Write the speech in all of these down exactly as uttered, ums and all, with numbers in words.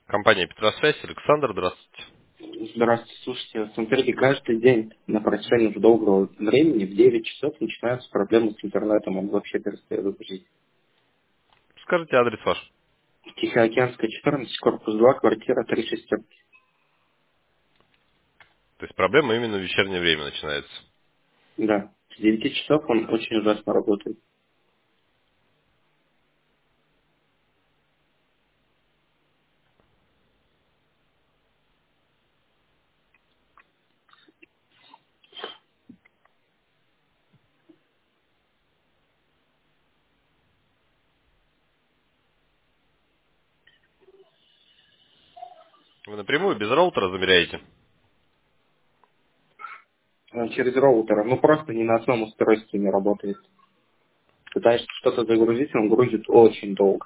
Компания Петросвязь, Александр, здравствуйте. Здравствуйте, слушайте, смотрите, каждый день на протяжении уже долгого времени в девять часов начинаются проблемы с интернетом, он вообще перестает жить. Скажите адрес ваш. Тихоокеанская, четырнадцать, корпус два, квартира три шестерки. То есть проблема именно в вечернее время начинается. Да, с девяти часов он очень ужасно работает. Вы напрямую без роутера замеряете? Он через роутер, ну просто ни на одном устройстве не работает. Пытаешься что-то загрузить, он грузит очень долго.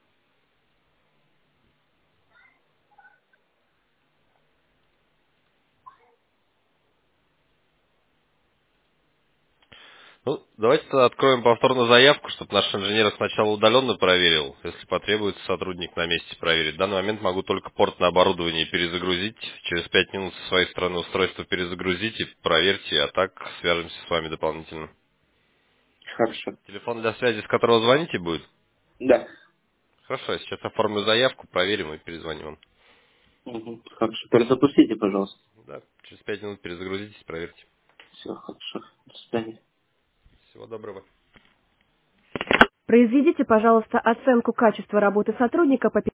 Ну, давайте тогда откроем повторно заявку, чтобы наш инженер сначала удаленно проверил. Если потребуется, сотрудник на месте проверит. В данный момент могу только порт на оборудование перезагрузить. Через пять минут со своей стороны устройство перезагрузите, проверьте, а так свяжемся с вами дополнительно. Хорошо. Телефон для связи, с которого звоните, будет? Да. Хорошо, я сейчас оформлю заявку, проверим и перезвоним вам. Угу. Хорошо. Перезапустите, пожалуйста. Да, через пять минут перезагрузитесь, проверьте. Все, хорошо. До свидания. Всего доброго. Произведите, пожалуйста, оценку качества работы сотрудника по